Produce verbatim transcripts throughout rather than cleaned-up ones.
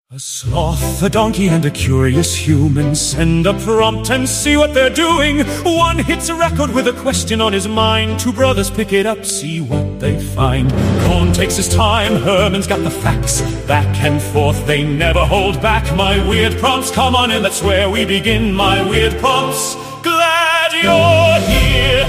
A sloth, a donkey, and a curious human send a prompt and see what they're doing. One hits a record with a question on his mind. Two brothers pick it up, see what they find. Cohn takes his time, Herman's got the facts. Back and forth, they never hold back. My weird prompts, come on in, that's where we begin. My weird prompts, glad you're here.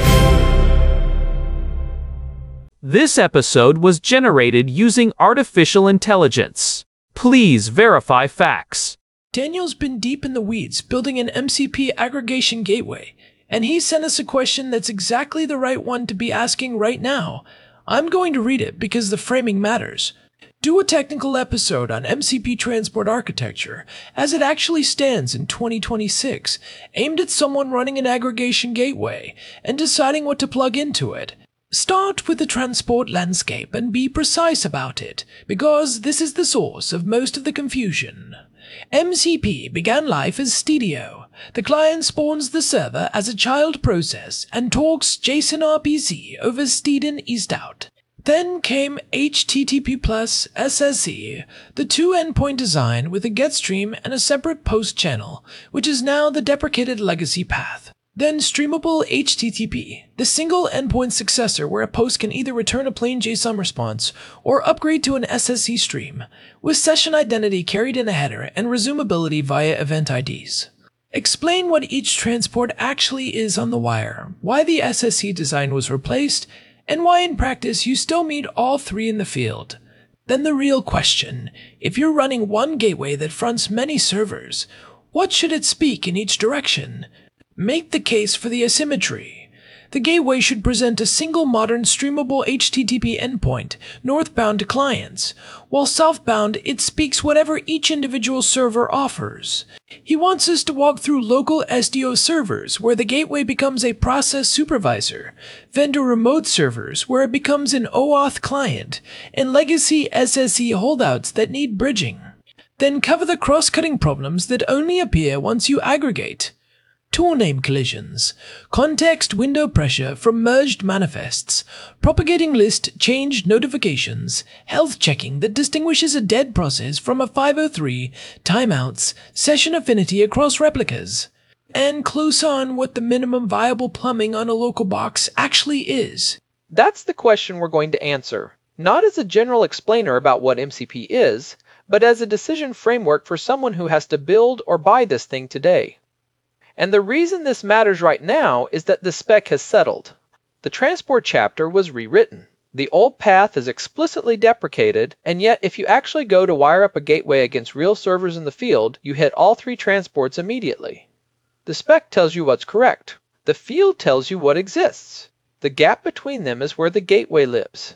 This episode was generated using artificial intelligence. Please verify facts. Daniel's been deep in the weeds building an M C P aggregation gateway, and he sent us a question that's exactly the right one to be asking right now. I'm going to read it because the framing matters. Do a technical episode on M C P transport architecture as it actually stands in twenty twenty-six, aimed at someone running an aggregation gateway and deciding what to plug into it. Start with the transport landscape and be precise about it, because this is the source of most of the confusion. M C P began life as Stedio. The client spawns the server as a child process and talks JSON R P C over Steedin Eastout. Then came H T T P plus S S E, the two-endpoint design with a get stream and a separate post channel, which is now the deprecated legacy path. Then streamable H T T P, the single endpoint successor where a post can either return a plain JSON response or upgrade to an S S E stream, with session identity carried in a header and resumability via event I Ds. Explain what each transport actually is on the wire, why the S S E design was replaced, and why in practice you still need all three in the field. Then the real question, if you're running one gateway that fronts many servers, what should it speak in each direction? Make the case for the asymmetry. The gateway should present a single modern streamable H T T P endpoint, northbound to clients, while southbound it speaks whatever each individual server offers. He wants us to walk through local S D O servers, where the gateway becomes a process supervisor, vendor remote servers, where it becomes an OAuth client, and legacy S S E holdouts that need bridging. Then cover the cross-cutting problems that only appear once you aggregate. Toolname collisions, context window pressure from merged manifests, propagating list changed notifications, health checking that distinguishes a dead process from a five oh three, timeouts, session affinity across replicas, and close on what the minimum viable plumbing on a local box actually is. That's the question we're going to answer, not as a general explainer about what M C P is, but as a decision framework for someone who has to build or buy this thing today. And the reason this matters right now is that the spec has settled. The transport chapter was rewritten. The old path is explicitly deprecated, and yet if you actually go to wire up a gateway against real servers in the field, you hit all three transports immediately. The spec tells you what's correct. The field tells you what exists. The gap between them is where the gateway lives.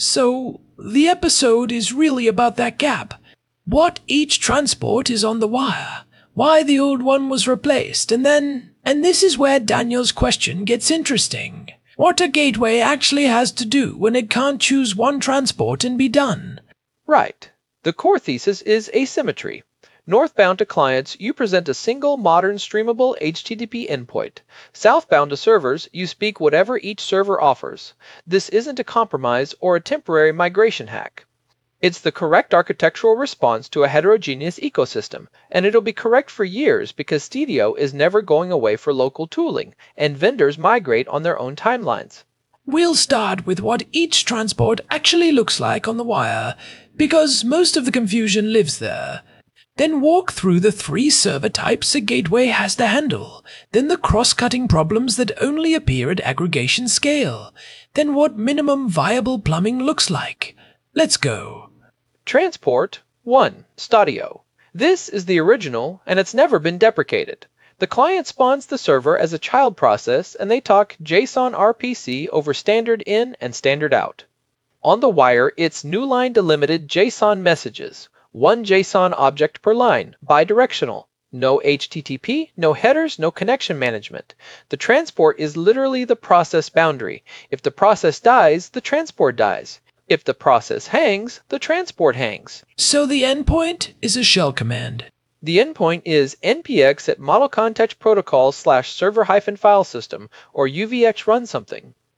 So, the episode is really about that gap. What each transport is on the wire. Why the old one was replaced, and then, and this is where Daniel's question gets interesting. What a gateway actually has to do when it can't choose one transport and be done. Right. The core thesis is asymmetry. Northbound to clients, you present a single modern streamable H T T P endpoint. Southbound to servers, you speak whatever each server offers. This isn't a compromise or a temporary migration hack. It's the correct architectural response to a heterogeneous ecosystem, and it'll be correct for years because Stedio is never going away for local tooling, and vendors migrate on their own timelines. We'll start with what each transport actually looks like on the wire, because most of the confusion lives there. Then walk through the three server types a gateway has to handle, then the cross-cutting problems that only appear at aggregation scale, then what minimum viable plumbing looks like. Let's go. Transport one. Stadio. This is the original, and it's never been deprecated. The client spawns the server as a child process, and they talk JSON R P C over standard in and standard out. On the wire, it's new line delimited JSON messages, one JSON object per line, bidirectional. No H T T P, no headers, no connection management. The transport is literally the process boundary. If the process dies, the transport dies. If the process hangs, the transport hangs. So the endpoint is a shell command. The endpoint is npx at model context protocol slash server hyphen file system, or U V X run something.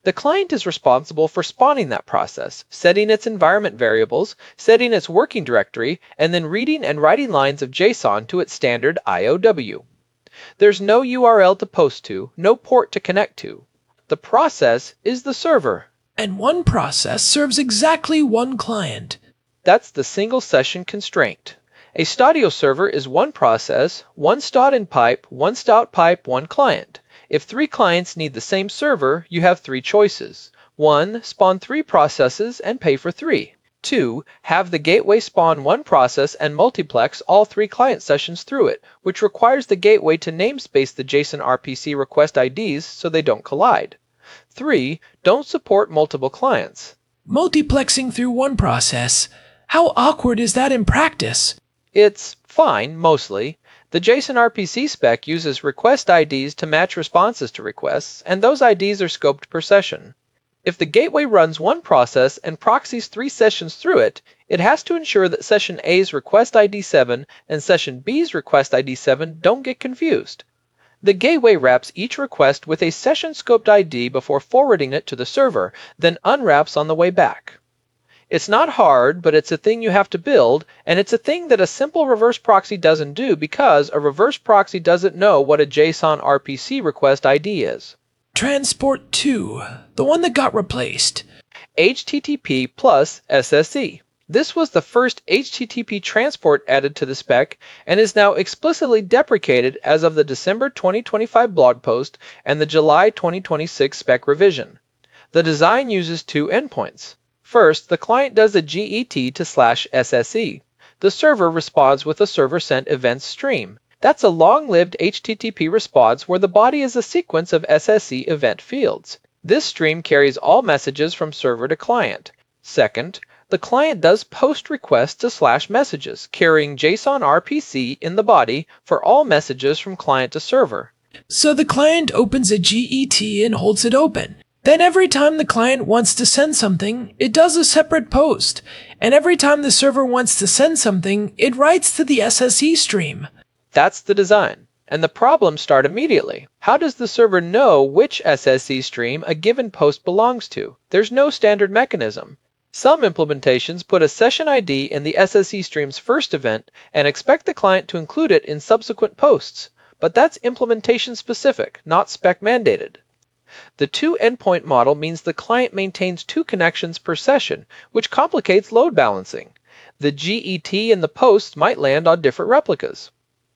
The client is responsible for spawning that process, setting its environment variables, setting its working directory, and then reading and writing lines of JSON to its standard I O W. There's no U R L to post to, no port to connect to. The process is the server. And one process serves exactly one client. That's the single session constraint. A Stadio server is one process, one stot in pipe, one stout pipe, one client. If three clients need the same server, you have three choices. one. Spawn three processes and pay for three. two. Have the gateway spawn one process and multiplex all three client sessions through it, which requires the gateway to namespace the JSON R P C request I Ds so they don't collide. three. Don't support multiple clients. Multiplexing through one process. How awkward is that in practice? It's fine, mostly. The JSON R P C spec uses request I Ds to match responses to requests, and those I Ds are scoped per session. If the gateway runs one process and proxies three sessions through it, it has to ensure that session A's request I D seven and session B's request I D seven don't get confused. The gateway wraps each request with a session-scoped I D before forwarding it to the server, then unwraps on the way back. It's not hard, but it's a thing you have to build, and it's a thing that a simple reverse proxy doesn't do because a reverse proxy doesn't know what a JSON R P C request I D is. Transport two, the one that got replaced. H T T P plus S S E. This was the first H T T P transport added to the spec and is now explicitly deprecated as of the December twenty twenty-five blog post and the July twenty twenty-six spec revision. The design uses two endpoints. First, the client does a G E T to slash S S E. The server responds with a server-sent events stream. That's a long-lived H T T P response where the body is a sequence of S S E event fields. This stream carries all messages from server to client. Second, the client does post requests to slash messages, carrying JSON R P C in the body for all messages from client to server. So the client opens a G E T and holds it open. Then every time the client wants to send something, it does a separate post. And every time the server wants to send something, it writes to the S S E stream. That's the design. And the problems start immediately. How does the server know which S S E stream a given post belongs to? There's no standard mechanism. Some implementations put a session I D in the S S E stream's first event and expect the client to include it in subsequent posts, but that's implementation specific, not spec mandated. The two endpoint model means the client maintains two connections per session, which complicates load balancing. The G E T and the posts might land on different replicas.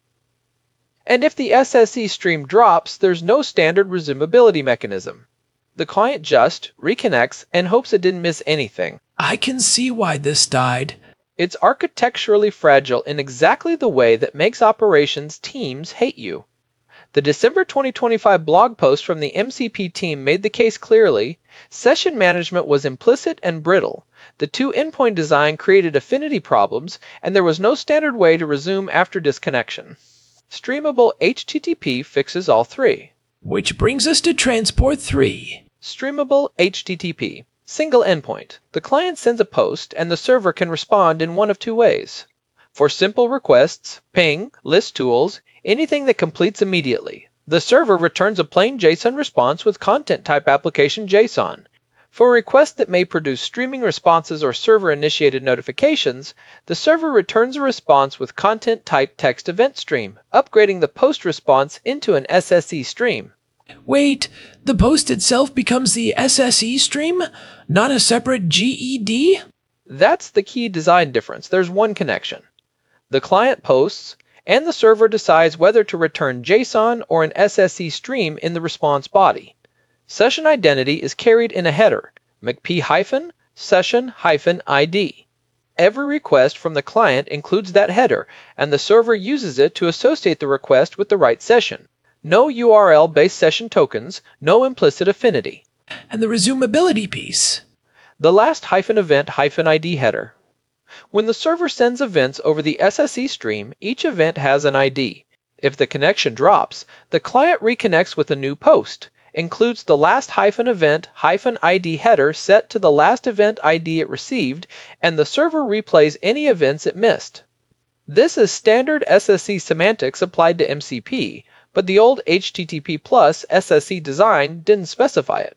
And if the S S E stream drops, there's no standard resumability mechanism. The client just reconnects and hopes it didn't miss anything. I can see why this died. It's architecturally fragile in exactly the way that makes operations teams hate you. The December twenty twenty-five blog post from the M C P team made the case clearly. Session management was implicit and brittle. The two endpoint design created affinity problems, and there was no standard way to resume after disconnection. Streamable H T T P fixes all three. Which brings us to Transport three. Streamable H T T P. Single endpoint. The client sends a post, and the server can respond in one of two ways. For simple requests, ping, list tools, anything that completes immediately, the server returns a plain JSON response with content type application JSON. For requests that may produce streaming responses or server-initiated notifications, the server returns a response with content type text event stream, upgrading the post response into an S S E stream. Wait, the post itself becomes the S S E stream, not a separate G E D? That's the key design difference. There's one connection. The client posts, and the server decides whether to return JSON or an S S E stream in the response body. Session identity is carried in a header, M C P hyphen session hyphen I D. Every request from the client includes that header, and the server uses it to associate the request with the right session. No U R L-based session tokens, no implicit affinity. And the resumability piece. The last hyphen event hyphen I D header. When the server sends events over the S S E stream, each event has an I D. If the connection drops, the client reconnects with a new post, includes the last hyphen event hyphen I D header set to the last event I D it received, and the server replays any events it missed. This is standard S S E semantics applied to M C P, but the old H T T P plus S S E design didn't specify it.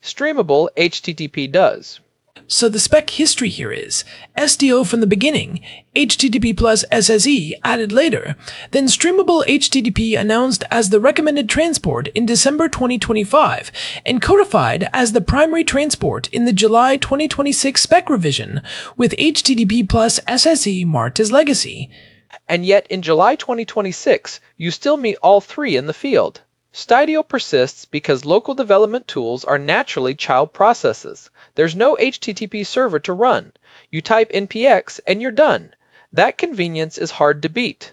Streamable H T T P does. So the spec history here is S D O from the beginning, H T T P plus S S E added later, then streamable H T T P announced as the recommended transport in December twenty twenty-five and codified as the primary transport in the July twenty twenty-six spec revision, with H T T P plus S S E marked as legacy. And yet in July twenty twenty-six, you still meet all three in the field. Stydio persists because local development tools are naturally child processes. There's no H T T P server to run. You type N P X and you're done. That convenience is hard to beat.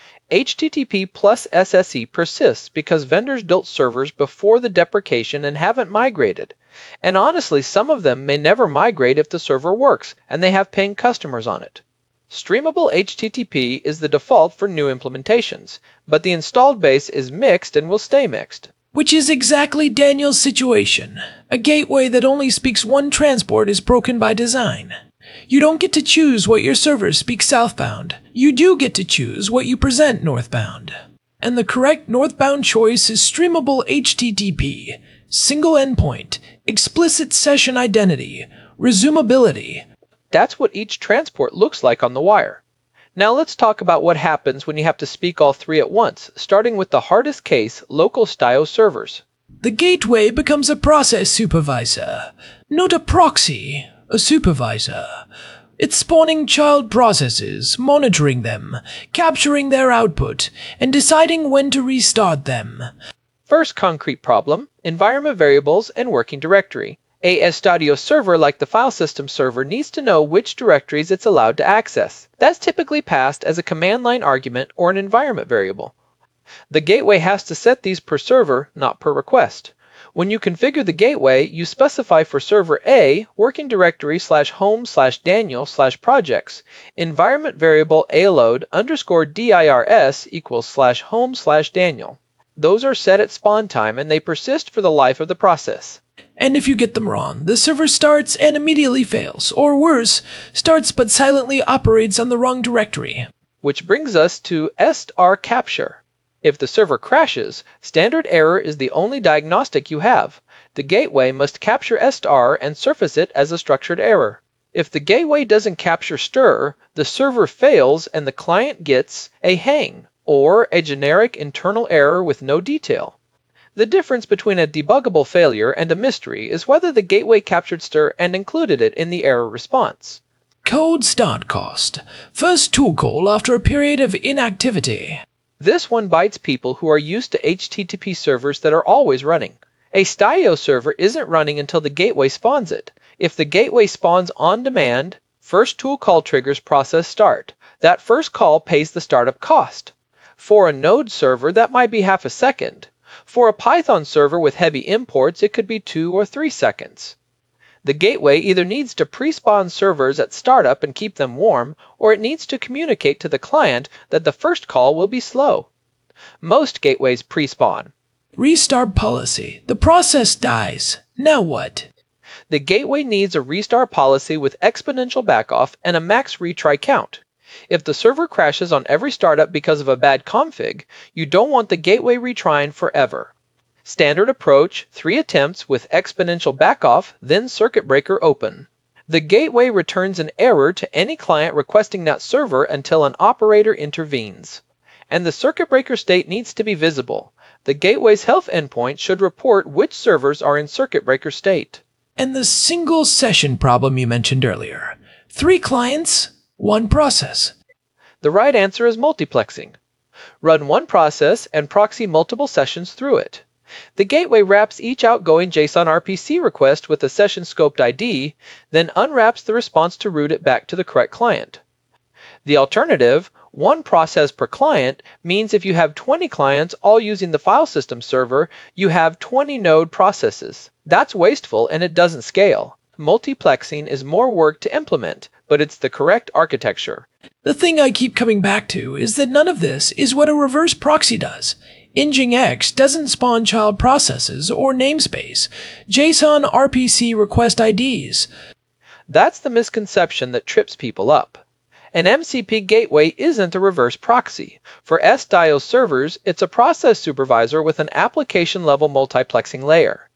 H T T P plus S S E persists because vendors built servers before the deprecation and haven't migrated. And honestly, some of them may never migrate if the server works and they have paying customers on it. Streamable H T T P is the default for new implementations, but the installed base is mixed and will stay mixed. Which is exactly Daniel's situation. A gateway that only speaks one transport is broken by design. You don't get to choose what your servers speak southbound. You do get to choose what you present northbound. And the correct northbound choice is streamable H T T P, single endpoint, explicit session identity, resumability. That's what each transport looks like on the wire. Now let's talk about what happens when you have to speak all three at once, starting with the hardest case, local Stydio servers. The gateway becomes a process supervisor, not a proxy, a supervisor. It's spawning child processes, monitoring them, capturing their output, and deciding when to restart them. First concrete problem, environment variables and working directory. A Stydio server like the file system server needs to know which directories it's allowed to access. That's typically passed as a command line argument or an environment variable. The gateway has to set these per server, not per request. When you configure the gateway, you specify for server A, working directory slash home slash Daniel slash projects, environment variable aload underscore dirs equals slash home slash Daniel. Those are set at spawn time and they persist for the life of the process. And if you get them wrong, the server starts and immediately fails, or worse, starts but silently operates on the wrong directory. Which brings us to str capture. If the server crashes, standard error is the only diagnostic you have. The gateway must capture str and surface it as a structured error. If the gateway doesn't capture str, the server fails and the client gets a hang, or a generic internal error with no detail. The difference between a debuggable failure and a mystery is whether the gateway captured str and included it in the error response. Code start cost. First tool call after a period of inactivity. This one bites people who are used to H T T P servers that are always running. A Stydio server isn't running until the gateway spawns it. If the gateway spawns on demand, first tool call triggers process start. That first call pays the startup cost. For a Node server, that might be half a second. For a Python server with heavy imports, it could be two or three seconds. The gateway either needs to pre-spawn servers at startup and keep them warm, or it needs to communicate to the client that the first call will be slow. Most gateways pre-spawn. Restart policy. The process dies. Now what? The gateway needs a restart policy with exponential backoff and a max retry count. If the server crashes on every startup because of a bad config, you don't want the gateway retrying forever. Standard approach, three attempts with exponential backoff, then circuit breaker open. The gateway returns an error to any client requesting that server until an operator intervenes. And the circuit breaker state needs to be visible. The gateway's health endpoint should report which servers are in circuit breaker state. And the single session problem you mentioned earlier. Three clients, one process. The right answer is multiplexing. Run one process and proxy multiple sessions through it. The gateway wraps each outgoing JSON R P C request with a session scoped I D, then unwraps the response to route it back to the correct client. The alternative, one process per client, means if you have twenty clients all using the file system server, you have twenty node processes. That's wasteful and it doesn't scale. Multiplexing is more work to implement, but it's the correct architecture. The thing I keep coming back to is that none of this is what a reverse proxy does. Nginx doesn't spawn child processes or namespace, JSON R P C request I Ds. That's the misconception that trips people up. An M C P gateway isn't a reverse proxy. For Stydio servers, it's a process supervisor with an application-level multiplexing layer.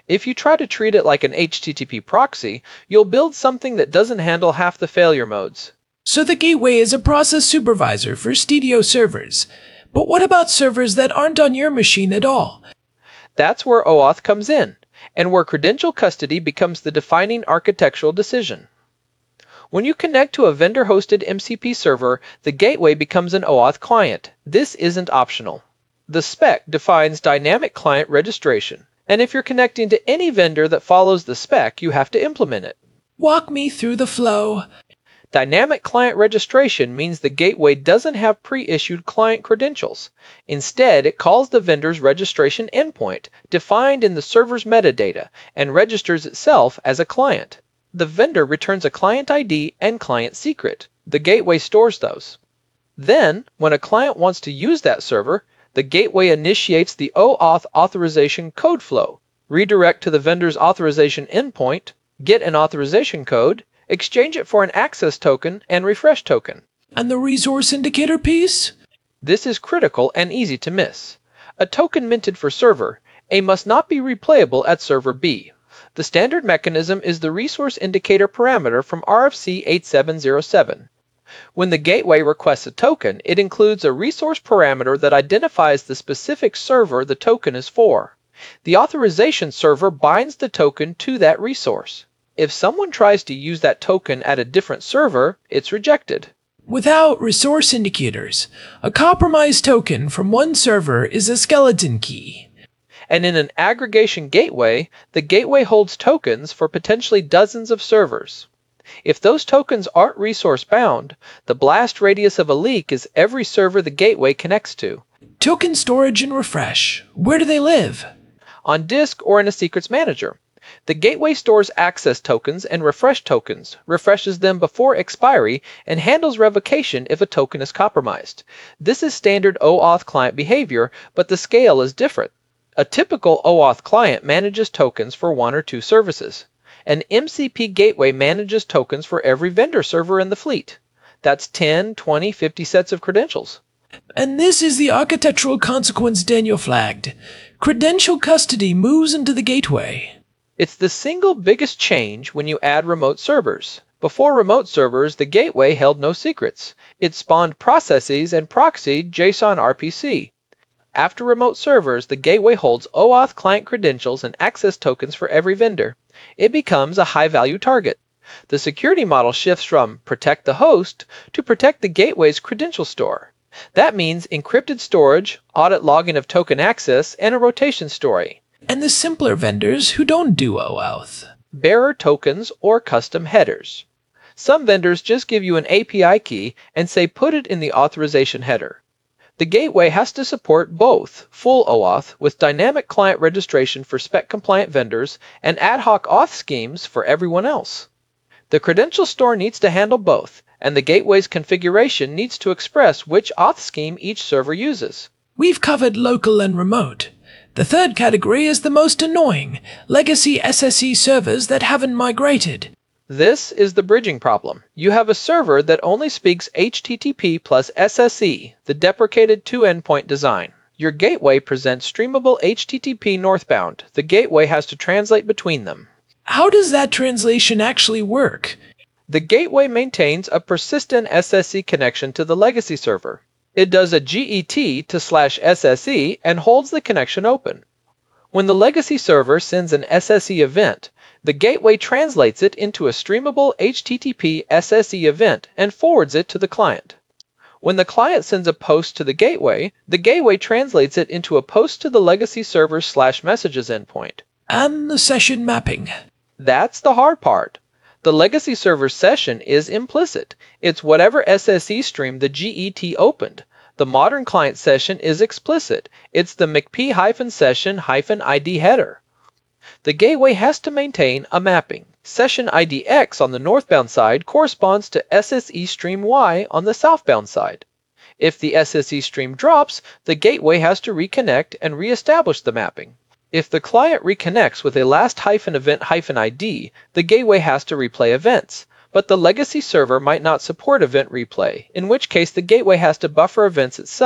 If you try to treat it like an H T T P proxy, you'll build something that doesn't handle half the failure modes. So the gateway is a process supervisor for Studio servers. But what about servers that aren't on your machine at all? That's where OAuth comes in, and where credential custody becomes the defining architectural decision. When you connect to a vendor-hosted M C P server, the gateway becomes an OAuth client. This isn't optional. The spec defines dynamic client registration, and if you're connecting to any vendor that follows the spec, you have to implement it. Walk me through the flow. Dynamic client registration means the gateway doesn't have pre-issued client credentials. Instead, it calls the vendor's registration endpoint, defined in the server's metadata, and registers itself as a client. The vendor returns a client I D and client secret. The gateway stores those. Then, when a client wants to use that server, the gateway initiates the OAuth authorization code flow, redirect to the vendor's authorization endpoint, get an authorization code, exchange it for an access token and refresh token. And the resource indicator piece? This is critical and easy to miss. A token minted for server A must not be replayable at server B. The standard mechanism is the resource indicator parameter from R F C eight seven zero seven. When the gateway requests a token, it includes a resource parameter that identifies the specific server the token is for. The authorization server binds the token to that resource. If someone tries to use that token at a different server, it's rejected. Without resource indicators, a compromised token from one server is a skeleton key. And in an aggregation gateway, the gateway holds tokens for potentially dozens of servers. If those tokens aren't resource bound, the blast radius of a leak is every server the gateway connects to. Token storage and refresh. Where do they live? On disk or in a secrets manager. The gateway stores access tokens and refresh tokens, refreshes them before expiry, and handles revocation if a token is compromised. This is standard OAuth client behavior, but the scale is different. A typical OAuth client manages tokens for one or two services. An M C P gateway manages tokens for every vendor server in the fleet. That's ten, twenty, fifty sets of credentials. And this is the architectural consequence Daniel flagged. Credential custody moves into the gateway. It's the single biggest change when you add remote servers. Before remote servers, the gateway held no secrets. It spawned processes and proxied JSON R P C. After remote servers, the gateway holds OAuth client credentials and access tokens for every vendor. It becomes a high-value target. The security model shifts from protect the host to protect the gateway's credential store. That means encrypted storage, audit logging of token access, and a rotation story. And the simpler vendors who don't do OAuth. Bearer tokens or custom headers. Some vendors just give you an A P I key and say put it in the authorization header. The gateway has to support both full OAuth with dynamic client registration for spec-compliant vendors and ad hoc auth schemes for everyone else. The credential store needs to handle both, and the gateway's configuration needs to express which auth scheme each server uses. We've covered local and remote. The third category is the most annoying, legacy S S E servers that haven't migrated. This is the bridging problem. You have a server that only speaks H T T P plus S S E, the deprecated two-endpoint design. Your gateway presents streamable H T T P northbound. The gateway has to translate between them. How does that translation actually work? The gateway maintains a persistent S S E connection to the legacy server. It does a G E T to slash S S E and holds the connection open. When the legacy server sends an S S E event, the gateway translates it into a streamable H T T P S S E event and forwards it to the client. When the client sends a post to the gateway, the gateway translates it into a post to the legacy server slash messages endpoint. And the session mapping. That's the hard part. The legacy server session is implicit. It's whatever S S E stream the G E T opened. The modern client session is explicit. It's the M C P session I D header. The gateway has to maintain a mapping. Session I D X on the northbound side corresponds to S S E stream Y on the southbound side. If the S S E stream drops, the gateway has to reconnect and reestablish the mapping. If the client reconnects with a last hyphen event hyphen I D, the gateway has to replay events. But the legacy server might not support event replay, in which case the gateway has to buffer events itself.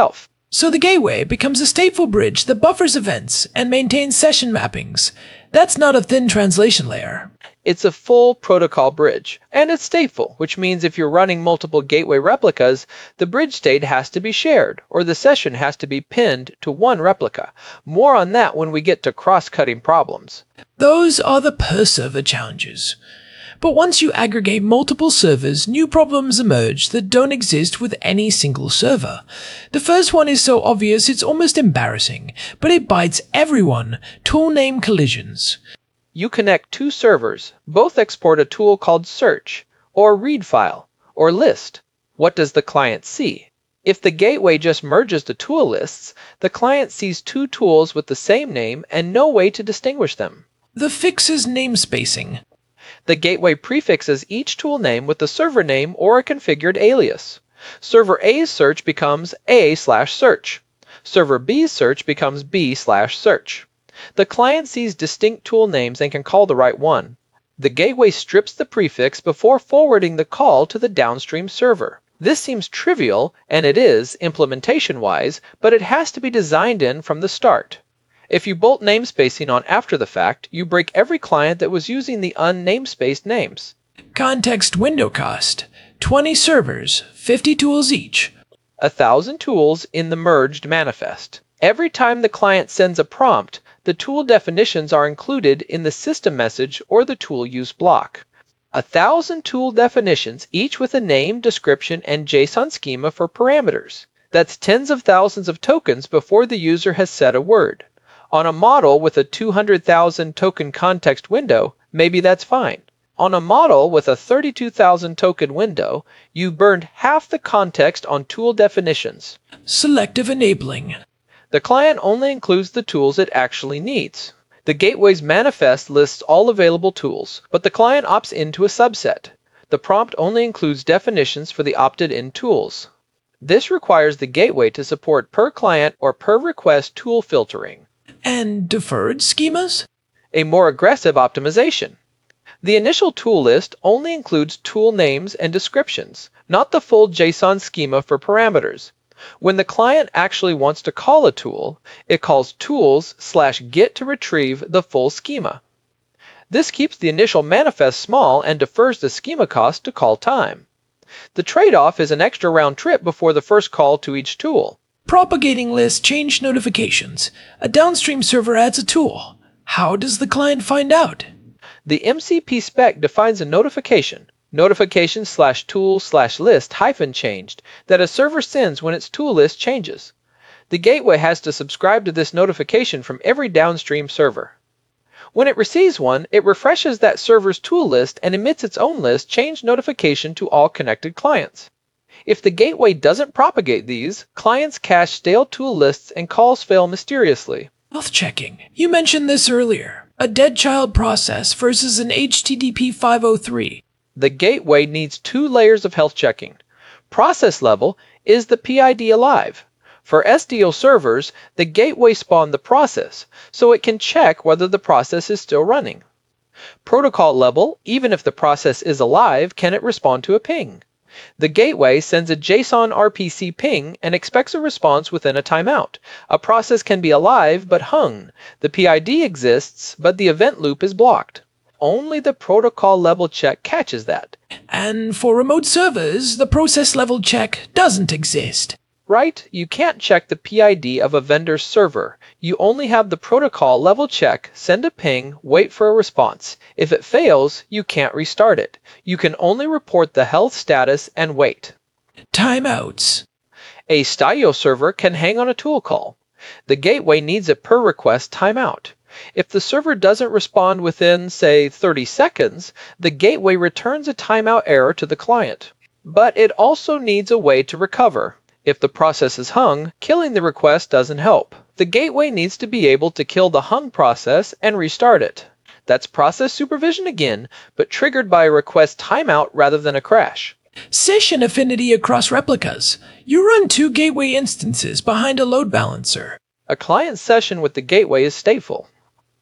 So the gateway becomes a stateful bridge that buffers events and maintains session mappings. That's not a thin translation layer. It's a full protocol bridge, and it's stateful, which means if you're running multiple gateway replicas, the bridge state has to be shared, or the session has to be pinned to one replica. More on that when we get to cross-cutting problems. Those are the per-server challenges. But once you aggregate multiple servers, new problems emerge that don't exist with any single server. The first one is so obvious it's almost embarrassing, but it bites everyone: tool name collisions. You connect two servers. Both export a tool called search, or read file, or list. What does the client see? If the gateway just merges the tool lists, the client sees two tools with the same name and no way to distinguish them. The fix is namespacing. The gateway prefixes each tool name with the server name or a configured alias. Server A's search becomes A slash search. Server B's search becomes B slash search. The client sees distinct tool names and can call the right one. The gateway strips the prefix before forwarding the call to the downstream server. This seems trivial, and it is, implementation-wise, but it has to be designed in from the start. If you bolt namespacing on after the fact, you break every client that was using the unnamespaced names. Context window cost: twenty servers, fifty tools each. A thousand tools in the merged manifest. Every time the client sends a prompt, the tool definitions are included in the system message or the tool use block. A thousand tool definitions, each with a name, description, and JSON schema for parameters. That's tens of thousands of tokens before the user has said a word. On a model with a two hundred thousand token context window, maybe that's fine. On a model with a thirty-two thousand token window, you burned half the context on tool definitions. Selective enabling. The client only includes the tools it actually needs. The gateway's manifest lists all available tools, but the client opts into a subset. The prompt only includes definitions for the opted-in tools. This requires the gateway to support per-client or per-request tool filtering. And deferred schemas? A more aggressive optimization. The initial tool list only includes tool names and descriptions, not the full JSON schema for parameters. When the client actually wants to call a tool, it calls tools slash get to retrieve the full schema. This keeps the initial manifest small and defers the schema cost to call time. The trade-off is an extra round trip before the first call to each tool. Propagating list change notifications. A downstream server adds a tool. How does the client find out? The M C P spec defines a notification, notification slash tool slash list hyphen changed, that a server sends when its tool list changes. The gateway has to subscribe to this notification from every downstream server. When it receives one, it refreshes that server's tool list and emits its own list change notification to all connected clients. If the gateway doesn't propagate these, clients cache stale tool lists and calls fail mysteriously. Health checking. You mentioned this earlier. A dead child process versus an H T T P five oh three. The gateway needs two layers of health checking. Process level is the P I D alive. For S D O servers, the gateway spawned the process, so it can check whether the process is still running. Protocol level, even if the process is alive, can it respond to a ping? The gateway sends a JSON R P C ping and expects a response within a timeout. A process can be alive but hung. The P I D exists, but the event loop is blocked. Only the protocol level check catches that. And for remote servers, the process level check doesn't exist. Right? You can't check the P I D of a vendor's server. You only have the protocol level check, send a ping, wait for a response. If it fails, you can't restart it. You can only report the health status and wait. Timeouts. A S T I O server can hang on a tool call. The gateway needs a per request timeout. If the server doesn't respond within, say, thirty seconds, the gateway returns a timeout error to the client. But it also needs a way to recover. If the process is hung, killing the request doesn't help. The gateway needs to be able to kill the hung process and restart it. That's process supervision again, but triggered by a request timeout rather than a crash. Session affinity across replicas. You run two gateway instances behind a load balancer. A client session with the gateway is stateful.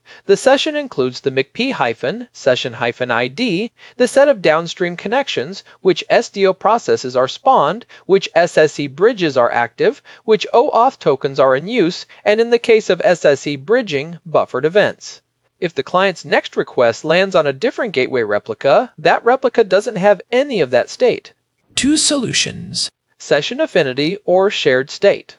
The session includes the M C P hyphen, session hyphen I D, the set of downstream connections, which S D O processes are spawned, which S S E bridges are active, which OAuth tokens are in use, and in the case of S S E bridging, buffered events. If the client's next request lands on a different gateway replica, that replica doesn't have any of that state. Two solutions. Session affinity or shared state.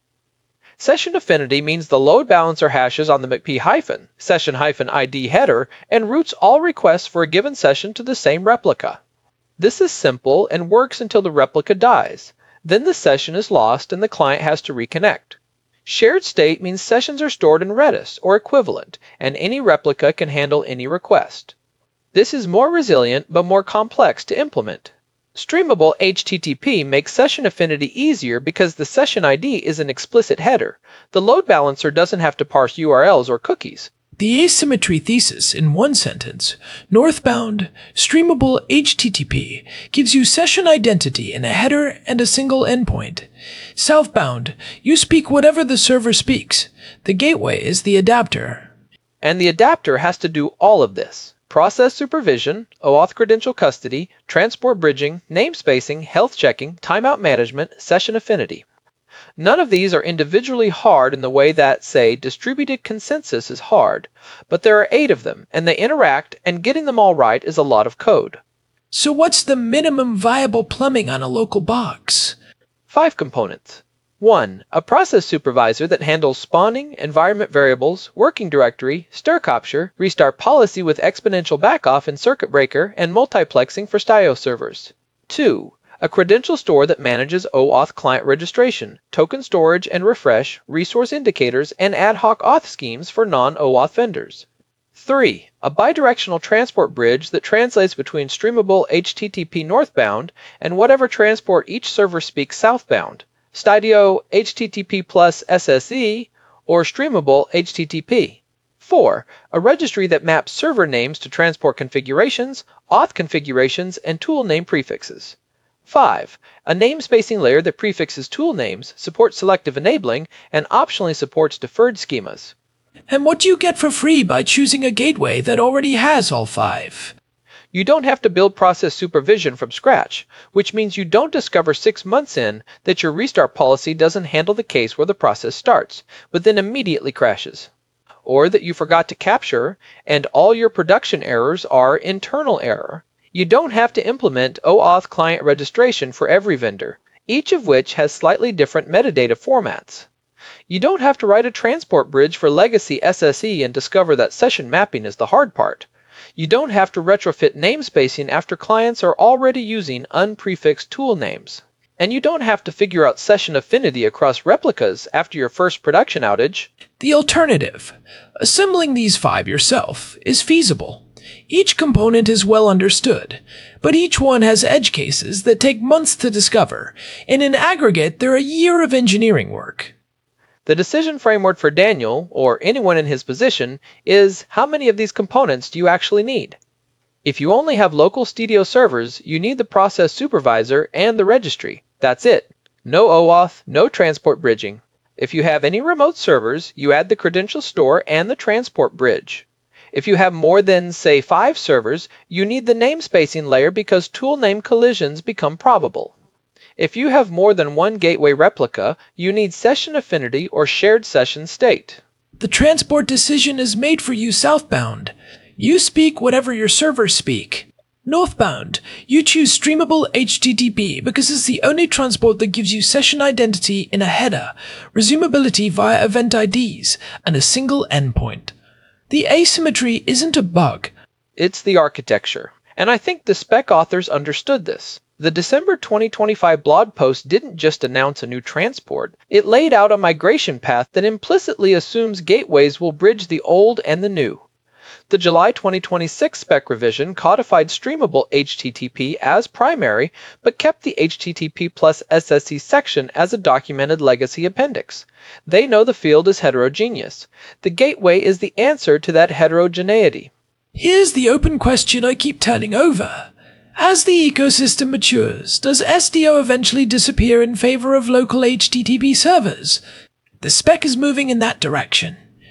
Session affinity means the load balancer hashes on the M C P hyphen, session hyphen I D header and routes all requests for a given session to the same replica. This is simple and works until the replica dies. Then the session is lost and the client has to reconnect. Shared state means sessions are stored in Redis or equivalent, and any replica can handle any request. This is more resilient but more complex to implement. Streamable H T T P makes session affinity easier because the session I D is an explicit header. The load balancer doesn't have to parse U R Ls or cookies. The asymmetry thesis in one sentence. Northbound, streamable H T T P gives you session identity in a header and a single endpoint. Southbound, you speak whatever the server speaks. The gateway is the adapter. And the adapter has to do all of this. Process supervision, OAuth credential custody, transport bridging, namespacing, health checking, timeout management, session affinity. None of these are individually hard in the way that, say, distributed consensus is hard, but there are eight of them, and they interact, and getting them all right is a lot of code. So what's the minimum viable plumbing on a local box? Five components. One. A process supervisor that handles spawning, environment variables, working directory, stir capture, restart policy with exponential backoff and circuit breaker, and multiplexing for Stio servers. Two. A credential store that manages OAuth client registration, token storage and refresh, resource indicators, and ad hoc auth schemes for non-OAuth vendors. Three. A bidirectional transport bridge that translates between streamable H T T P northbound and whatever transport each server speaks southbound. Stio H T T P plus S S E, or streamable H T T P. Four. A registry that maps server names to transport configurations, auth configurations, and tool name prefixes. Five. A namespacing layer that prefixes tool names, supports selective enabling, and optionally supports deferred schemas. And what do you get for free by choosing a gateway that already has all five? You don't have to build process supervision from scratch, which means you don't discover six months in that your restart policy doesn't handle the case where the process starts, but then immediately crashes. Or that you forgot to capture, and all your production errors are internal error. You don't have to implement OAuth client registration for every vendor, each of which has slightly different metadata formats. You don't have to write a transport bridge for legacy S S E and discover that session mapping is the hard part. You don't have to retrofit namespacing after clients are already using unprefixed tool names. And you don't have to figure out session affinity across replicas after your first production outage. The alternative, assembling these five yourself, is feasible. Each component is well understood, but each one has edge cases that take months to discover, and in aggregate they're a year of engineering work. The decision framework for Daniel, or anyone in his position, is how many of these components do you actually need? If you only have local Stio servers, you need the process supervisor and the registry. That's it. No OAuth, no transport bridging. If you have any remote servers, you add the credential store and the transport bridge. If you have more than, say, five servers, you need the namespacing layer because tool name collisions become probable. If you have more than one gateway replica, you need session affinity or shared session state. The transport decision is made for you southbound. You speak whatever your servers speak. Northbound, you choose streamable H T T P because it's the only transport that gives you session identity in a header, resumability via event I Ds, and a single endpoint. The asymmetry isn't a bug. It's the architecture, and I think the spec authors understood this. The December twenty twenty-five blog post didn't just announce a new transport, it laid out a migration path that implicitly assumes gateways will bridge the old and the new. The July twenty twenty-six spec revision codified streamable H T T P as primary, but kept the H T T P plus S S E section as a documented legacy appendix. They know the field is heterogeneous. The gateway is the answer to that heterogeneity. Here's the open question I keep turning over. As the ecosystem matures, does S D O eventually disappear in favor of local H T T P servers? The spec is moving in that direction.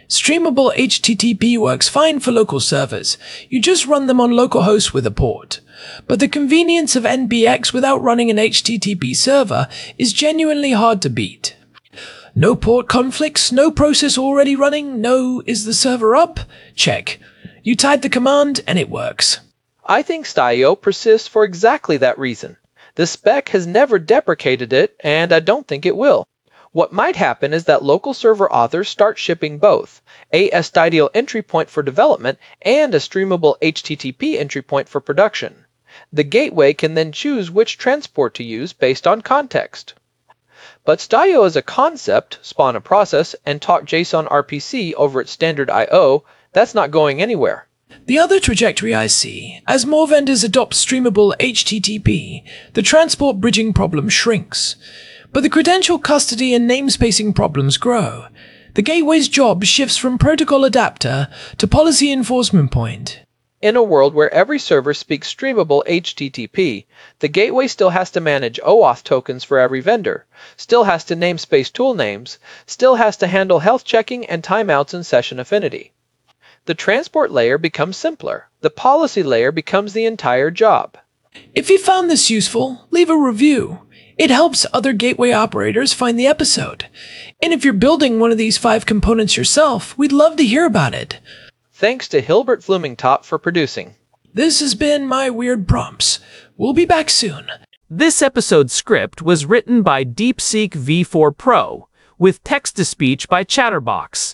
Streamable H T T P works fine for local servers. You just run them on localhost with a port. But the convenience of N B X without running an H T T P server is genuinely hard to beat. No port conflicts, no process already running, no is the server up? Check. You type the command and it works. I think Stio persists for exactly that reason. The spec has never deprecated it, and I don't think it will. What might happen is that local server authors start shipping both, a stdio entry point for development and a streamable H T T P entry point for production. The gateway can then choose which transport to use based on context. But Stio as a concept, spawn a process, and talk JSON R P C over its standard I O, that's not going anywhere. The other trajectory I see, as more vendors adopt streamable H T T P, the transport bridging problem shrinks. But the credential custody and namespacing problems grow. The gateway's job shifts from protocol adapter to policy enforcement point. In a world where every server speaks streamable H T T P, the gateway still has to manage OAuth tokens for every vendor, still has to namespace tool names, still has to handle health checking and timeouts and session affinity. The transport layer becomes simpler. The policy layer becomes the entire job. If you found this useful, leave a review. It helps other gateway operators find the episode. And if you're building one of these five components yourself, we'd love to hear about it. Thanks to Hilbert Flumingtop for producing. This has been My Weird Prompts. We'll be back soon. This episode's script was written by DeepSeek V four Pro, with text-to-speech by Chatterbox.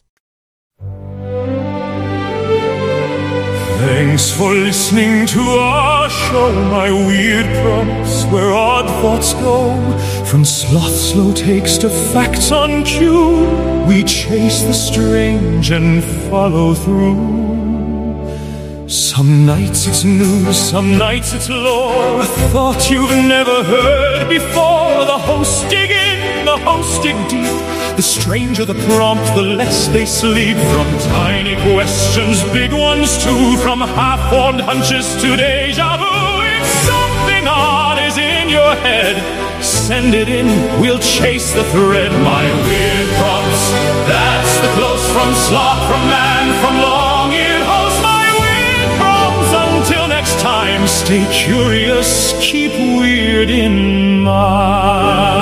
Thanks for listening to our show, My Weird Prompts, where odd thoughts go. From sloth slow takes to facts on cue, we chase the strange and follow through. Some nights it's news, some nights it's lore, a thought you've never heard before. The hosts dig in, the hosts dig deep. The stranger the prompt, the less they sleep. From tiny questions, big ones too. From half-formed hunches to deja vu. If something odd is in your head, send it in, we'll chase the thread. My Weird Prompts, that's the close from sloth, from man, from long-eared host. My Weird Prompts, until next time, stay curious, keep weird in mind.